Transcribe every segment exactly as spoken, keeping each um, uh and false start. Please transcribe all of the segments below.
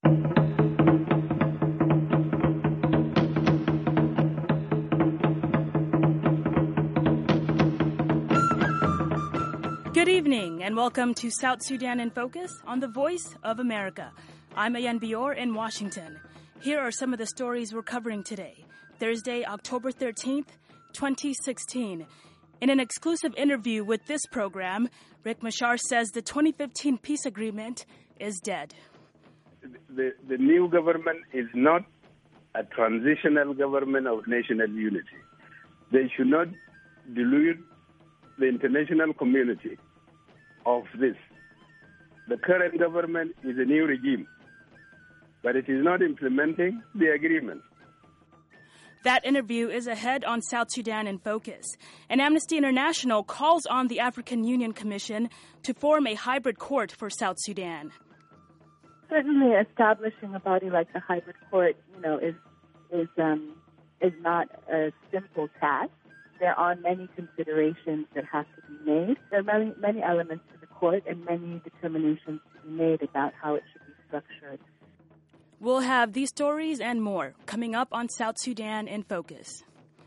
Good evening and welcome to South Sudan in Focus on the Voice of America. I'm Ayan Bior in Washington. Here are some of the stories we're covering today, Thursday, October thirteenth, twenty sixteen. In an exclusive interview with this program, Riek Machar says the twenty fifteen peace agreement is dead. The, the new government is not a transitional government of national unity. They should not delude the international community of this. The current government is a new regime, but it is not implementing the agreement. That interview is ahead on South Sudan in Focus. And Amnesty International calls on the African Union Commission to form a hybrid court for South Sudan. Certainly, establishing a body like the hybrid court, you know, is is um, is not a simple task. There are many considerations that have to be made. There are many, many elements to the court and many determinations to be made about how it should be structured. We'll have these stories and more coming up on South Sudan in Focus.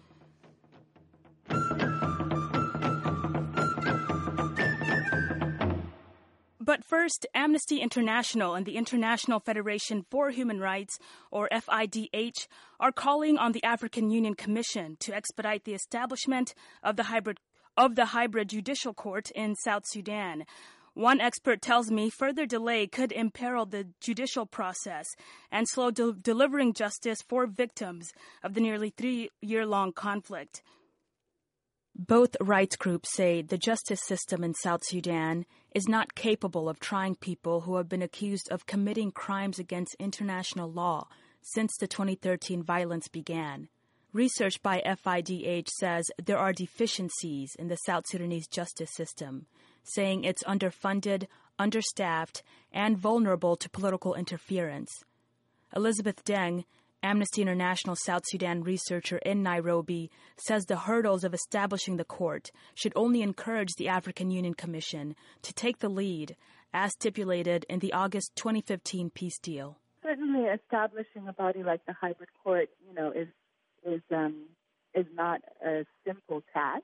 But first, Amnesty International and the International Federation for Human Rights, or F I D H, are calling on the African Union Commission to expedite the establishment of the hybrid of the hybrid judicial court in South Sudan. One expert tells me further delay could imperil the judicial process and slow de- delivering justice for victims of the nearly three-year-long conflict. Both rights groups say the justice system in South Sudan is not capable of trying people who have been accused of committing crimes against international law since the twenty thirteen violence began. Research by F I D H says there are deficiencies in the South Sudanese justice system, saying it's underfunded, understaffed, and vulnerable to political interference. Elizabeth Deng, Amnesty International South Sudan researcher in Nairobi, says the hurdles of establishing the court should only encourage the African Union Commission to take the lead, as stipulated in the August twenty fifteen peace deal. Certainly, establishing a body like the hybrid court, you know, is is um, is not a simple task.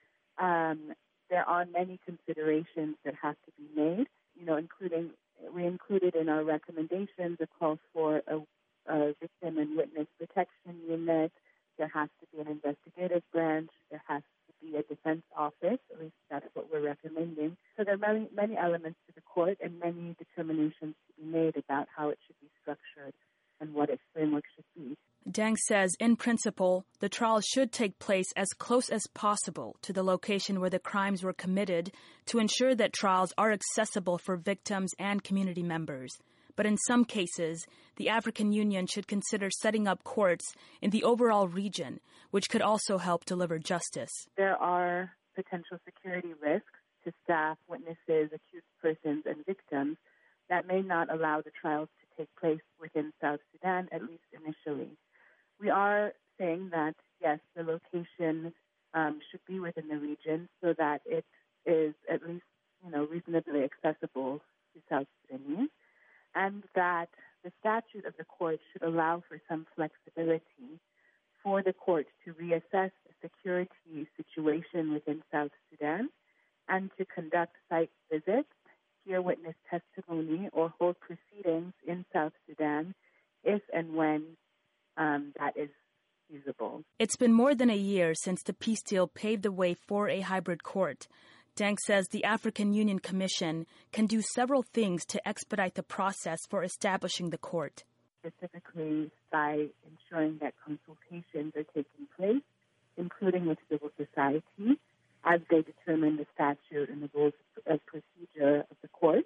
Um, there are many considerations that have to be made. You know, including we included in our recommendations a call for a Uh, victim and witness protection unit. There has to be an investigative branch. There has to be a defense office. At least that's what we're recommending. So there are many, many elements to the court and many determinations to be made about how it should be structured and what its framework should be. Deng says, in principle, the trial should take place as close as possible to the location where the crimes were committed to ensure that trials are accessible for victims and community members. But in some cases, the African Union should consider setting up courts in the overall region, which could also help deliver justice. There are potential security risks to staff, witnesses, accused persons, and victims that may not allow the trials to take place within South Sudan, at least initially. We are saying that, yes, the location um, should be within the region so that it is at least, you know, reasonably accessible to South Sudanese, and that the statute of the court should allow for some flexibility for the court to reassess the security situation within South Sudan and to conduct site visits, hear witness testimony, or hold proceedings in South Sudan if and when um, that is feasible. It's been more than a year since the peace deal paved the way for a hybrid court. Deng says the African Union Commission can do several things to expedite the process for establishing the court. Specifically by ensuring that consultations are taking place, including with civil society, as they determine the statute and the rules of procedure of the court.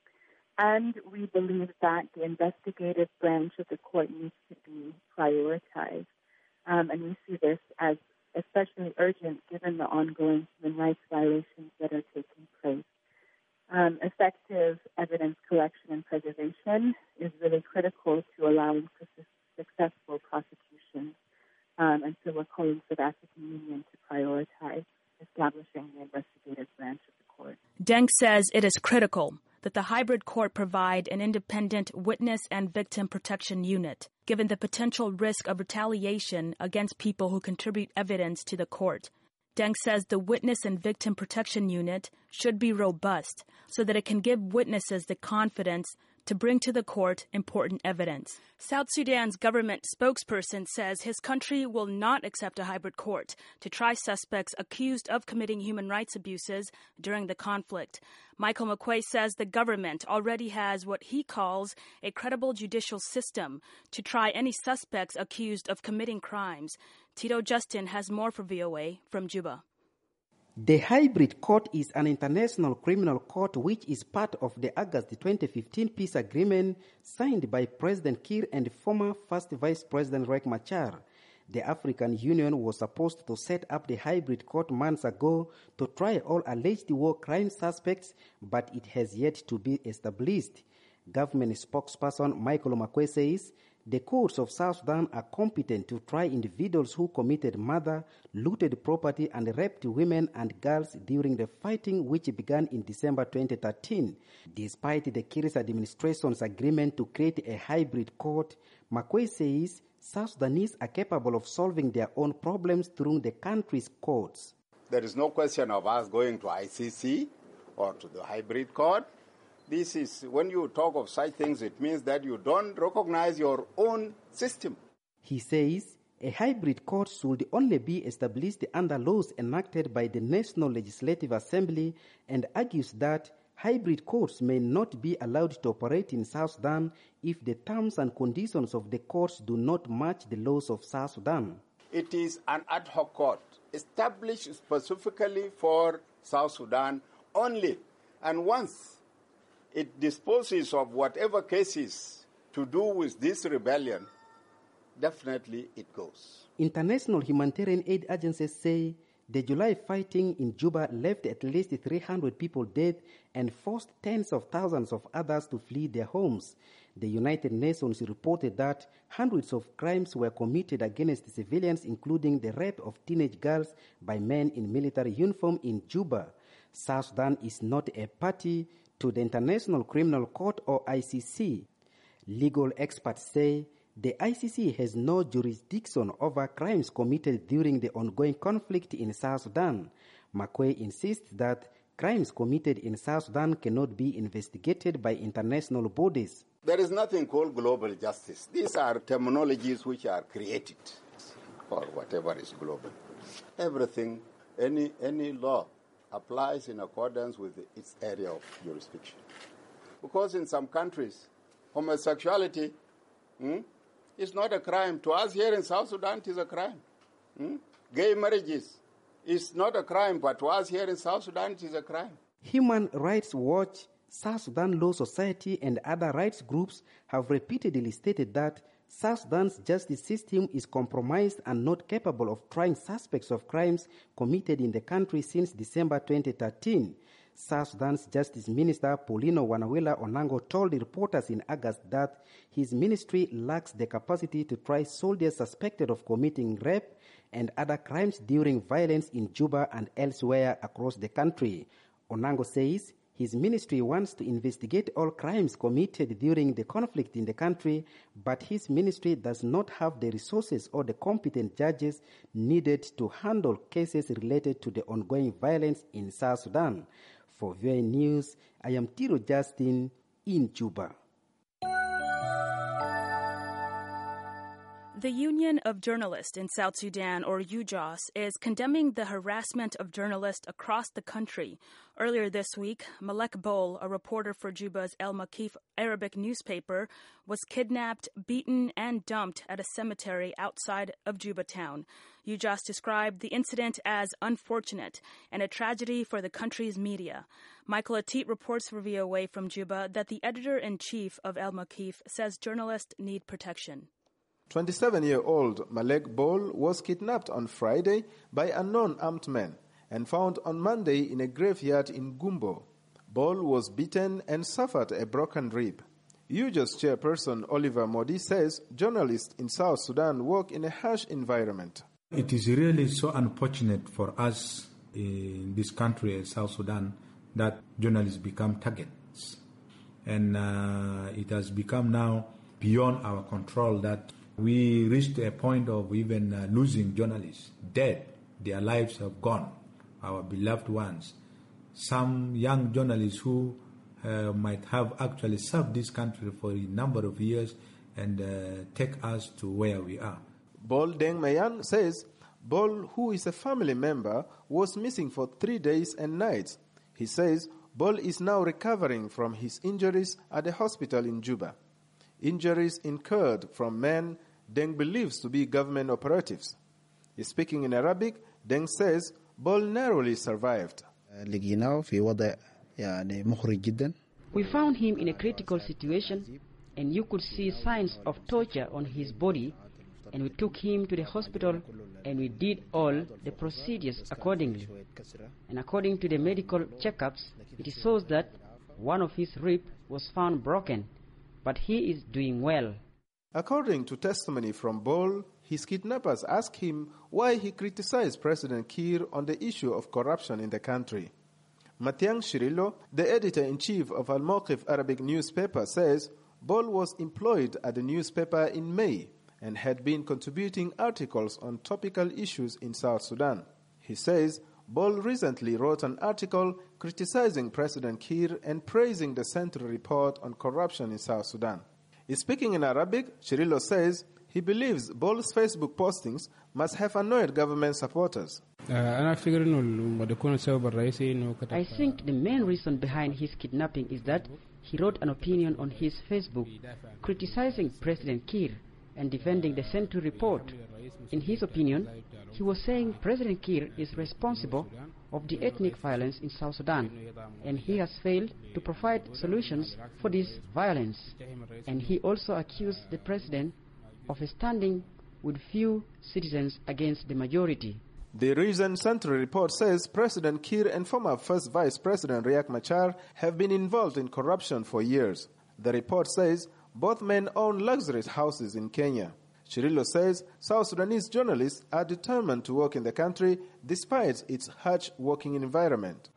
And we believe that the investigative branch of the court needs to be prioritized. Um, and we see this as especially urgent given the ongoing human rights violations that are taking place. Um, effective evidence collection and preservation is really critical to allowing for successful prosecution. Um, and so we're calling for the African Union to prioritize establishing the investigative branch of the court. Deng says it is critical that the hybrid court provide an independent witness and victim protection unit, given the potential risk of retaliation against people who contribute evidence to the court. Deng says the witness and victim protection unit should be robust so that it can give witnesses the confidence to bring to the court important evidence. South Sudan's government spokesperson says his country will not accept a hybrid court to try suspects accused of committing human rights abuses during the conflict. Michael McQuay says the government already has what he calls a credible judicial system to try any suspects accused of committing crimes. Tito Justin has more for V O A from Juba. The hybrid court is an international criminal court which is part of the August twenty fifteen peace agreement signed by President Kiir and former First Vice President Riek Machar. The African Union was supposed to set up the hybrid court months ago to try all alleged war crime suspects, but it has yet to be established. Government spokesperson Michael McQuay says the courts of South Sudan are competent to try individuals who committed murder, looted property, and raped women and girls during the fighting which began in December twenty thirteen. Despite the Kiir's administration's agreement to create a hybrid court, McQuay says South Sudanese are capable of solving their own problems through the country's courts. There is no question of us going to I C C or to the hybrid court. This is, when you talk of such things, it means that you don't recognize your own system. He says a hybrid court should only be established under laws enacted by the National Legislative Assembly and argues that hybrid courts may not be allowed to operate in South Sudan if the terms and conditions of the courts do not match the laws of South Sudan. It is an ad hoc court established specifically for South Sudan only, and once it disposes of whatever cases to do with this rebellion, definitely it goes. International humanitarian aid agencies say the July fighting in Juba left at least three hundred people dead and forced tens of thousands of others to flee their homes. The United Nations reported that hundreds of crimes were committed against civilians, including the rape of teenage girls by men in military uniform in Juba. South Sudan is not a party to the International Criminal Court or I C C. Legal experts say the I C C has no jurisdiction over crimes committed during the ongoing conflict in South Sudan. McQuay insists that crimes committed in South Sudan cannot be investigated by international bodies. There is nothing called global justice. These are terminologies which are created for whatever is global. Everything, any any law applies in accordance with its area of jurisdiction. Because in some countries, homosexuality hmm, is not a crime. To us here in South Sudan, it is a crime. Hmm? Gay marriages is not a crime, but to us here in South Sudan, it is a crime. Human Rights Watch, South Sudan Law Society, and other rights groups have repeatedly stated that South Sudan's justice system is compromised and not capable of trying suspects of crimes committed in the country since December twenty thirteen. South Sudan's Justice Minister Paulino Wanawela Onango told reporters in August that his ministry lacks the capacity to try soldiers suspected of committing rape and other crimes during violence in Juba and elsewhere across the country. Onango says his ministry wants to investigate all crimes committed during the conflict in the country, but his ministry does not have the resources or the competent judges needed to handle cases related to the ongoing violence in South Sudan. For V O A News, I am Tito Justin in Juba. The Union of Journalists in South Sudan, or U J O S, is condemning the harassment of journalists across the country. Earlier this week, Malek Bol, a reporter for Juba's El Makif Arabic newspaper, was kidnapped, beaten, and dumped at a cemetery outside of Juba town. U J O S described the incident as unfortunate and a tragedy for the country's media. Michael Atit reports for V O A from Juba that the editor-in-chief of El Makif says journalists need protection. twenty-seven-year-old Malek Bol was kidnapped on Friday by unknown armed men and found on Monday in a graveyard in Gumbo. Bol was beaten and suffered a broken rib. U J O S chairperson Oliver Modi says journalists in South Sudan work in a harsh environment. It is really so unfortunate for us in this country, South Sudan, that journalists become targets and uh, it has become now beyond our control that we reached a point of even uh, losing journalists, dead. Their lives have gone, our beloved ones. Some young journalists who uh, might have actually served this country for a number of years and uh, take us to where we are. Bol Deng Mayan says Bol, who is a family member, was missing for three days and nights. He says Bol is now recovering from his injuries at a hospital in Juba. Injuries incurred from men Deng believes to be government operatives. Speaking in Arabic, Deng says Bol narrowly survived. We found him in a critical situation, and you could see signs of torture on his body, and we took him to the hospital, and we did all the procedures accordingly. And according to the medical checkups, it shows that one of his ribs was found broken, but he is doing well. According to testimony from Bol, his kidnappers asked him why he criticized President Kiir on the issue of corruption in the country. Matiang Shirilo, the editor-in-chief of Al-Mawqif Arabic newspaper, says Bol was employed at the newspaper in May and had been contributing articles on topical issues in South Sudan. He says Bol recently wrote an article criticizing President Kiir and praising the Central Report on corruption in South Sudan. Speaking in Arabic, Shirilo says he believes Bol's Facebook postings must have annoyed government supporters. I think the main reason behind his kidnapping is that he wrote an opinion on his Facebook criticizing President Kiir and defending the Central Report. In his opinion, he was saying President Kiir is responsible of the ethnic violence in South Sudan, and he has failed to provide solutions for this violence. And he also accused the president of standing with few citizens against the majority. The recent Central Report says President Kiir and former First Vice President Riek Machar have been involved in corruption for years. The report says both men own luxurious houses in Kenya. Shirilo says South Sudanese journalists are determined to work in the country despite its harsh working environment.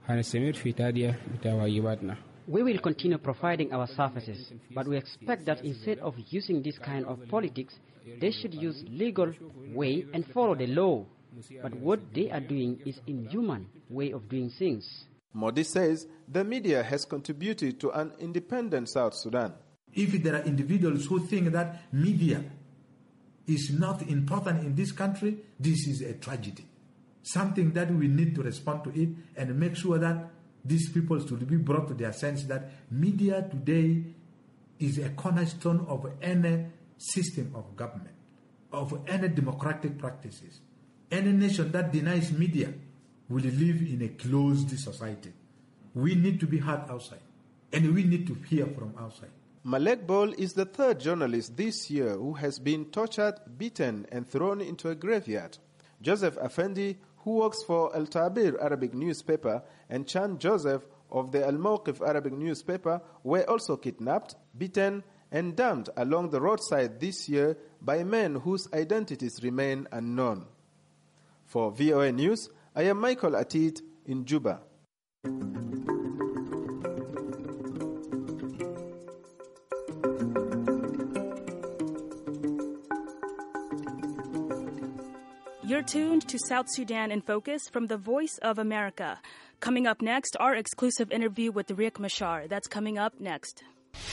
We will continue providing our services, but we expect that instead of using this kind of politics, they should use legal way and follow the law. But what they are doing is inhuman way of doing things. Modi says the media has contributed to an independent South Sudan. If there are individuals who think that media is not important in this country, this is a tragedy. Something that we need to respond to it and make sure that these people should be brought to their sense that media today is a cornerstone of any system of government, of any democratic practices. Any nation that denies media will live in a closed society. We need to be heard outside, and we need to hear from outside. Malek Bol is the third journalist this year who has been tortured, beaten, and thrown into a graveyard. Joseph Afendi, who works for Al Tabir Arabic newspaper, and Chan Joseph of the Al Mawqif Arabic newspaper were also kidnapped, beaten, and dumped along the roadside this year by men whose identities remain unknown. For V O A News, I am Michael Atit in Juba. You're tuned to South Sudan in Focus from the Voice of America. Coming up next, our exclusive interview with Riek Machar. That's coming up next.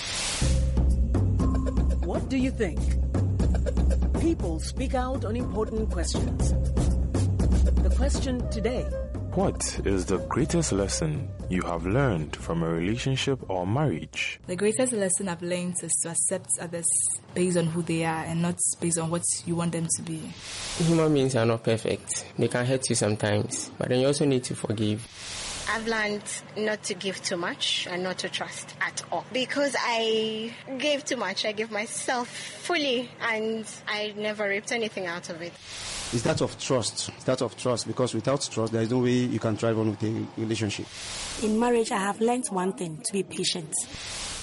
What do you think? People speak out on important questions. The question today: what is the greatest lesson you have learned from a relationship or marriage? The greatest lesson I've learned is to accept others based on who they are and not based on what you want them to be. Human beings are not perfect. They can hurt you sometimes, but then you also need to forgive. I've learned not to give too much and not to trust at all. Because I gave too much, I gave myself fully, and I never ripped anything out of it. It's that of trust. It's that of trust, because without trust, there is no way you can thrive on with a relationship. In marriage, I have learned one thing: to be patient.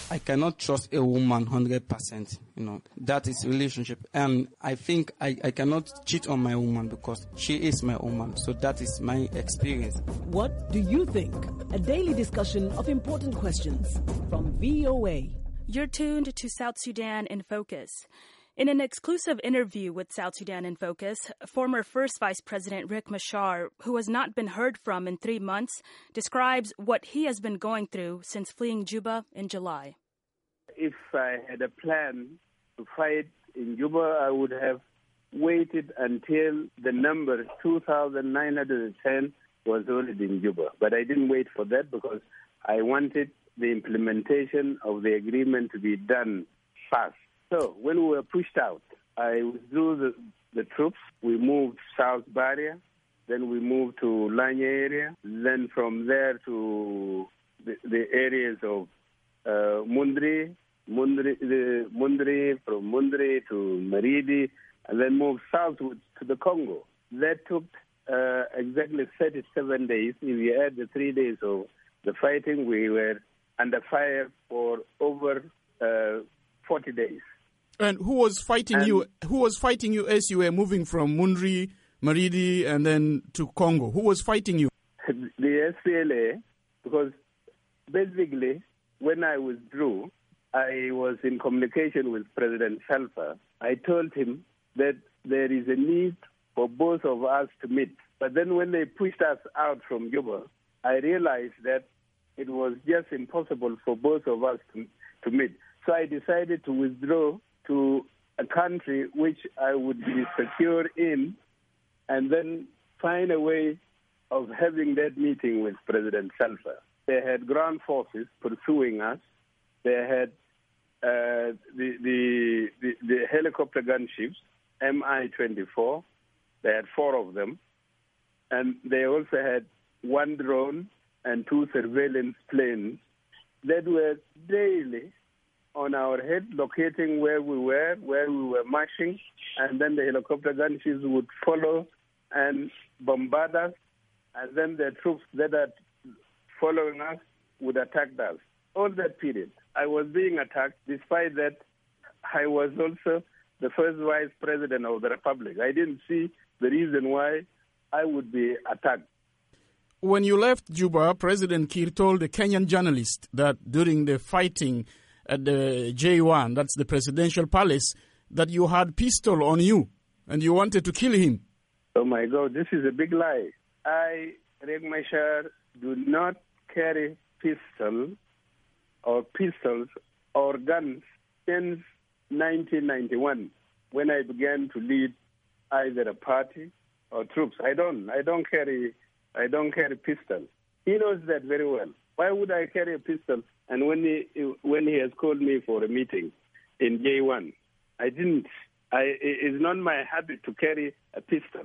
I cannot trust a woman one hundred percent. You know, that is relationship. And I think I, I cannot cheat on my woman because she is my woman. So that is my experience. What do you think? A daily discussion of important questions from V O A. You're tuned to South Sudan in Focus. In an exclusive interview with South Sudan in Focus, former First Vice President Riek Machar, who has not been heard from in three months, describes what he has been going through since fleeing Juba in July. If I had a plan to fight in Juba, I would have waited until the number two thousand nine hundred ten was already in Juba. But I didn't wait for that because I wanted the implementation of the agreement to be done fast. So when we were pushed out, I withdrew the, the troops. We moved South Barrier. Then we moved to Lanya area. Then from there to the, the areas of uh, Mundri, Mundri, the Mundri, from Mundri to Maridi, and then moved southward to the Congo. That took uh, exactly thirty-seven days. If you add the three days of the fighting, we were under fire for over uh, forty days. And who was fighting and you? Who was fighting you as you were moving from Mundri, Maridi, and then to Congo? Who was fighting you? The S P L A, because basically when I withdrew, I was in communication with President Salva. I told him that there is a need for both of us to meet. But then when they pushed us out from Juba, I realized that it was just impossible for both of us to, to meet. So I decided to withdraw to a country which I would be secure in, and then find a way of having that meeting with President Salva. They had ground forces pursuing us. They had uh, the, the, the, the helicopter gunships, M I twenty-four. They had four of them. And they also had one drone and two surveillance planes that were daily on our head, locating where we were, where we were marching, and then the helicopter gunships would follow and bombard us, and then the troops that are following us would attack us. All that period, I was being attacked. Despite that, I was also the first vice president of the republic. I didn't see the reason why I would be attacked. When you left Juba, President Kiir told a Kenyan journalist that during the fighting at the J one, that's the presidential palace, that you had pistol on you and you wanted to kill him. Oh my God, this is a big lie. I, Riek Machar, do not carry pistol or pistols or guns since nineteen ninety-one, when I began to lead either a party or troops. I don't. I don't carry. I don't carry pistol. He knows that very well. Why would I carry a pistol? And when he when he has called me for a meeting in J one, I didn't. I, it's not my habit to carry a pistol.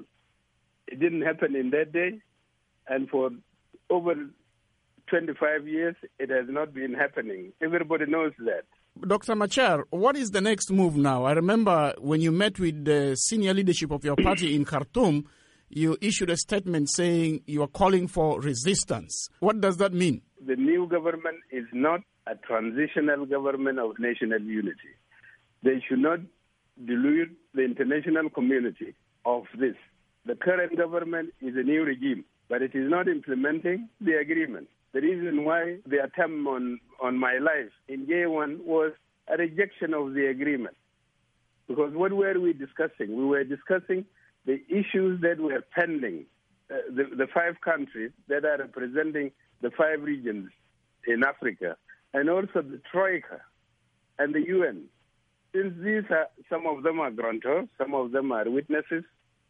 It didn't happen in that day, and for over twenty-five years, it has not been happening. Everybody knows that. Doctor Machar, what is the next move now? I remember when you met with the senior leadership of your party in Khartoum, you issued a statement saying you are calling for resistance. What does that mean? The new government is not a transitional government of national unity. They should not delude the international community of this. The current government is a new regime, but it is not implementing the agreement. The reason why the attempt on, on my life in J one was a rejection of the agreement. Because what were we discussing? We were discussing the issues that were pending, uh, the, the five countries that are representing the five regions in Africa, and also the Troika and the U N. Since these are, some of them are grantors, some of them are witnesses,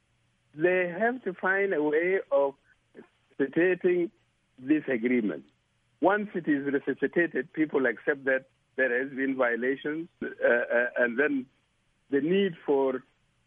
they have to find a way of resuscitating this agreement. Once it is resuscitated, people accept that there has been violations, uh, uh, and then the need for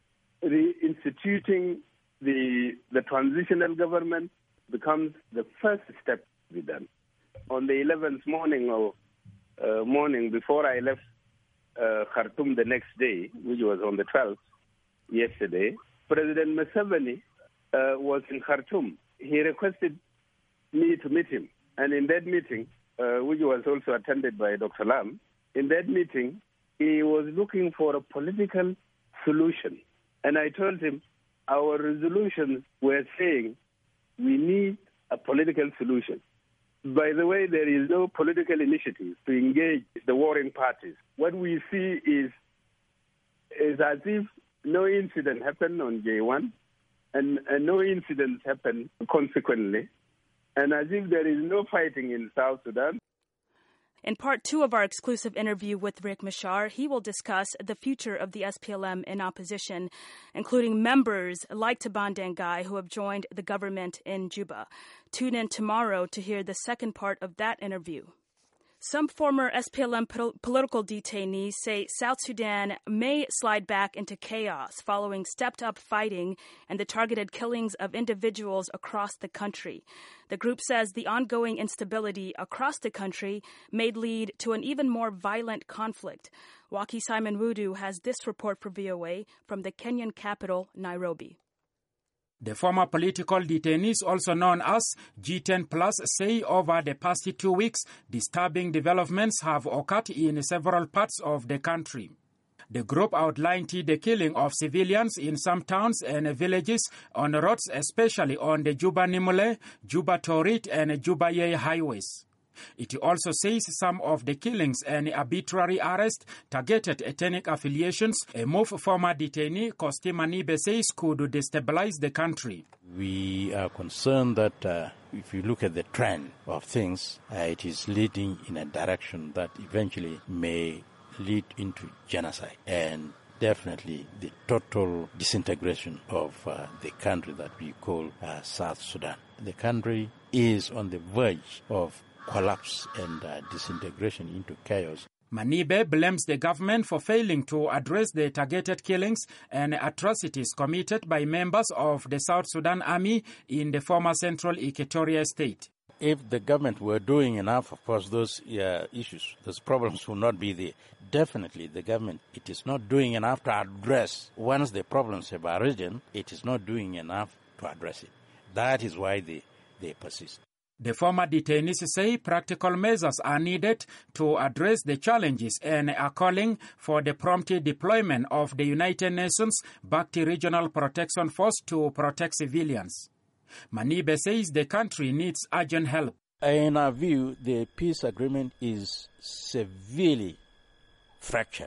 reinstituting the the transitional government becomes the first step to be done. On the eleventh morning of uh, morning before I left uh, Khartoum the next day, which was on the twelfth, yesterday, President Museveni uh, was in Khartoum. He requested me to meet him, and in that meeting, uh, which was also attended by Doctor Lam, in that meeting, he was looking for a political solution. And I told him our resolutions were saying we need a political solution. By the way, there is no political initiative to engage the warring parties. What we see is, is as if no incident happened on J one, and, and no incidents happened consequently, and as if there is no fighting in South Sudan. In part two of our exclusive interview with Riek Machar, he will discuss the future of the S P L M in opposition, including members like Taban Dengai who have joined the government in Juba. Tune in tomorrow to hear the second part of that interview. Some former S P L M po- political detainees say South Sudan may slide back into chaos following stepped-up fighting and the targeted killings of individuals across the country. The group says the ongoing instability across the country may lead to an even more violent conflict. Waki Simon Wudu has this report for V O A from the Kenyan capital, Nairobi. The former political detainees, also known as G ten plus, say over the past two weeks, disturbing developments have occurred in several parts of the country. The group outlined the killing of civilians in some towns and villages on roads, especially on the Juba-Nimule, Juba-Torit and Juba-Yei highways. It also says some of the killings and arbitrary arrests targeted ethnic affiliations, a move former detainee Kosti Manibe says could destabilize the country. We are concerned that uh, if you look at the trend of things, uh, it is leading in a direction that eventually may lead into genocide and definitely the total disintegration of uh, the country that we call uh, South Sudan. The country is on the verge of collapse and uh, disintegration into chaos. Manibe blames the government for failing to address the targeted killings and atrocities committed by members of the South Sudan Army in the former Central Equatoria state. If the government were doing enough, of course, those uh, issues, those problems will not be there. Definitely, the government, it is not doing enough to address. Once the problems have arisen, it is not doing enough to address it. That is why they, they persist. The former detainees say practical measures are needed to address the challenges and are calling for the prompt deployment of the United Nations-backed Regional Protection Force to protect civilians. Manibe says the country needs urgent help. In our view, the peace agreement is severely fractured.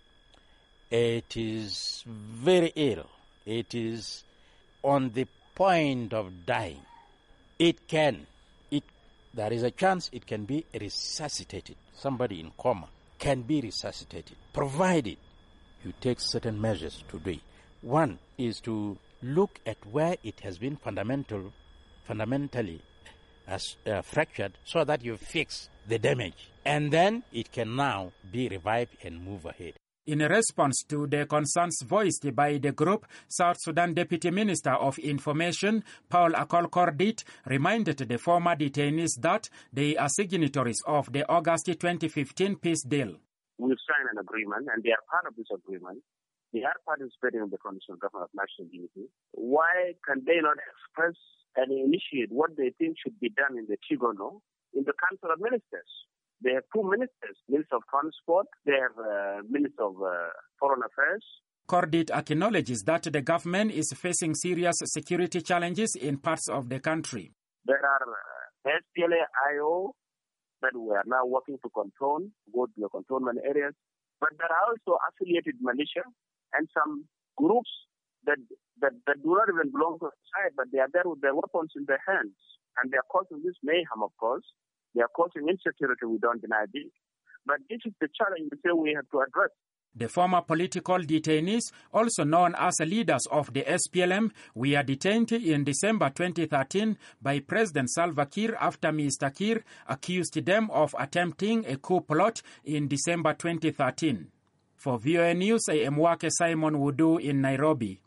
It is very ill. It is on the point of dying. It can It, there is a chance it can be resuscitated. Somebody in coma can be resuscitated, provided you take certain measures to do it. One is to look at where it has been fundamental, fundamentally as, uh, fractured so that you fix the damage. And then it can now be revived and move ahead. In response to the concerns voiced by the group, South Sudan Deputy Minister of Information, Paul Akol Kordit, reminded the former detainees that they are signatories of the August twenty fifteen peace deal. We've signed an agreement, and they are part of this agreement. They are participating in the Constitutional Government of National Unity. Why can they not express and initiate what they think should be done in the Chigono, in the Council of Ministers? They have two ministers, Minister of Transport, they have uh, Minister of uh, Foreign Affairs. Kordit acknowledges that the government is facing serious security challenges in parts of the country. There are uh, S P L A I O that we are now working to control, go to the containment areas. But there are also affiliated militia and some groups that, that, that do not even belong to the side, but they are there with their weapons in their hands. And they are causing this mayhem, of course. They are causing insecurity, we don't deny this. But this is the challenge we say we have to address. The former political detainees, also known as leaders of the S P L M, were detained in December twenty thirteen by President Salva Kiir after Mister Kiir accused them of attempting a coup plot in December twenty thirteen. For V O A News, I am Wake Simon Wudu in Nairobi.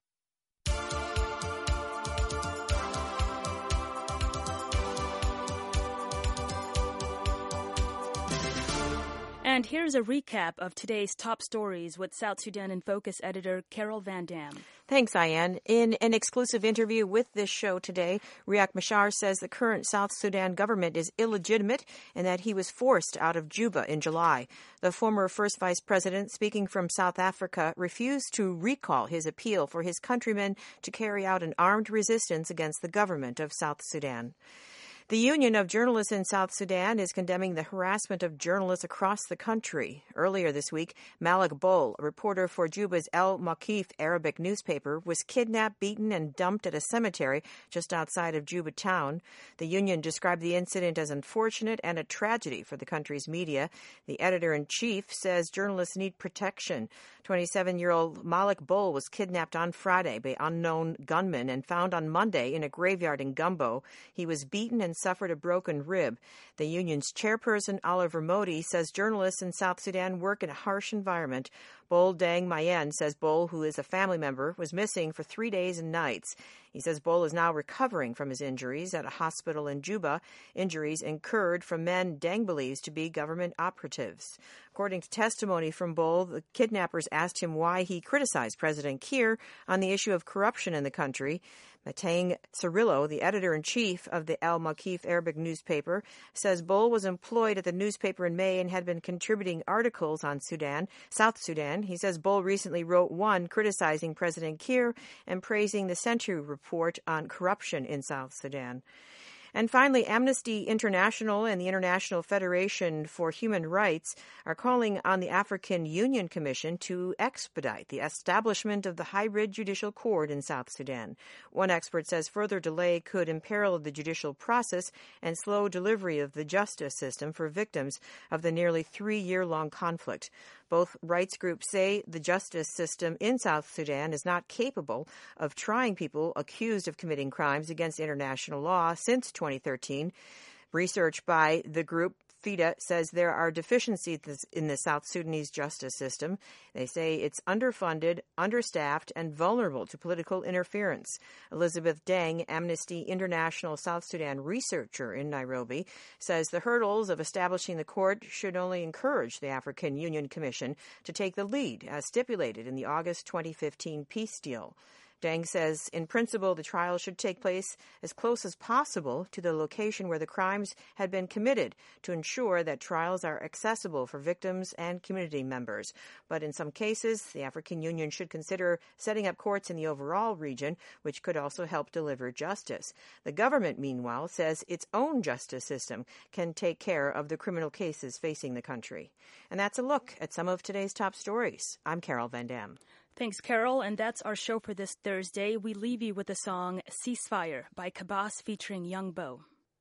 And here's a recap of today's top stories with South Sudan in Focus editor Carol Van Dam. Thanks, Ayan. In an exclusive interview with this show today, Riek Machar says the current South Sudan government is illegitimate and that he was forced out of Juba in July. The former first vice president, speaking from South Africa, refused to recall his appeal for his countrymen to carry out an armed resistance against the government of South Sudan. The Union of Journalists in South Sudan is condemning the harassment of journalists across the country. Earlier this week, Malik Bol, a reporter for Juba's El Maqif Arabic newspaper, was kidnapped, beaten, and dumped at a cemetery just outside of Juba town. The union described the incident as unfortunate and a tragedy for the country's media. The editor-in-chief says journalists need protection. twenty-seven-year-old Malik Bol was kidnapped on Friday by unknown gunmen and found on Monday in a graveyard in Gumbo. He was beaten and suffered a broken rib. The union's chairperson, Oliver Modi, says journalists in South Sudan work in a harsh environment. Bol Deng Mayen says Bol, who is a family member, was missing for three days and nights. He says Bol is now recovering from his injuries at a hospital in Juba, injuries incurred from men Deng believes to be government operatives. According to testimony from Bol, the kidnappers asked him why he criticized President Kiir on the issue of corruption in the country. Matang Cirillo, the editor-in-chief of the El Maqif Arabic newspaper, says Bol was employed at the newspaper in May and had been contributing articles on Sudan, South Sudan. He says Bol recently wrote one criticizing President Kiir and praising the Century Report on corruption in South Sudan. And finally, Amnesty International and the International Federation for Human Rights are calling on the African Union Commission to expedite the establishment of the hybrid judicial court in South Sudan. One expert says further delay could imperil the judicial process and slow delivery of the justice system for victims of the nearly three-year-long conflict. Both rights groups say the justice system in South Sudan is not capable of trying people accused of committing crimes against international law since twenty thirteen. Research by the group FIDA says there are deficiencies in the South Sudanese justice system. They say it's underfunded, understaffed, and vulnerable to political interference. Elizabeth Deng, Amnesty International South Sudan researcher in Nairobi, says the hurdles of establishing the court should only encourage the African Union Commission to take the lead, as stipulated in the August twenty fifteen peace deal. Deng says, in principle, the trial should take place as close as possible to the location where the crimes had been committed to ensure that trials are accessible for victims and community members. But in some cases, the African Union should consider setting up courts in the overall region, which could also help deliver justice. The government, meanwhile, says its own justice system can take care of the criminal cases facing the country. And that's a look at some of today's top stories. I'm Carol Van Dam. Thanks, Carol, and that's our show for this Thursday. We leave you with the song Ceasefire by Kabas featuring Young Bo.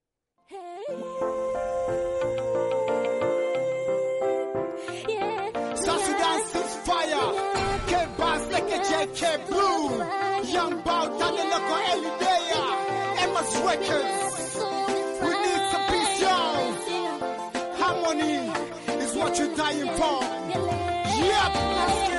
Hey. Yeah. South Sudan ceasefire. Kabas like a J K Blue. Young Bo, Taneloko Elidea. Emma's Records. We need some peace, y'all. Harmony is what you're dying for. Yep.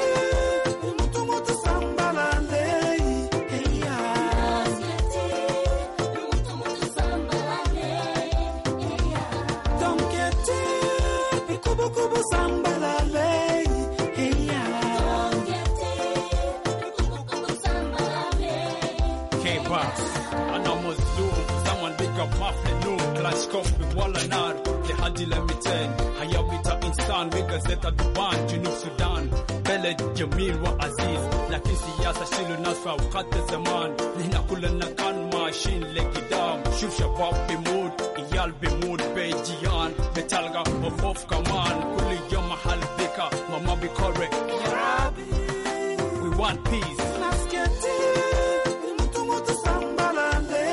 insan bigazeta duban junub Sudan بلد جميل وعزيز لكن سياسة شيلوا ناس في أوقات الزمان نحن كلنا كان ماشيين لقدام شوف شباب بيموت عيال بيموت بيجيان بتلقى وخوف كمان كل يوم محل بيكا ماما بيكوري يا ربي we want peace let's get it mutu mutu sambalale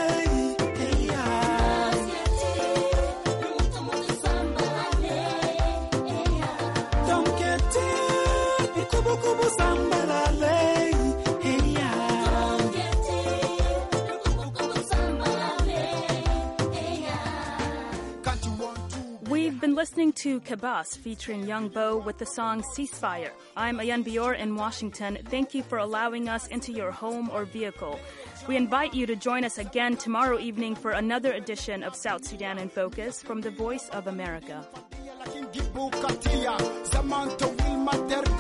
We've been listening to Kabas featuring Young Bo with the song Ceasefire. I'm Ayan Bior in Washington. Thank you for allowing us into your home or vehicle. We invite you to join us again tomorrow evening for another edition of South Sudan in Focus from the Voice of America. bukatia zaman to will matter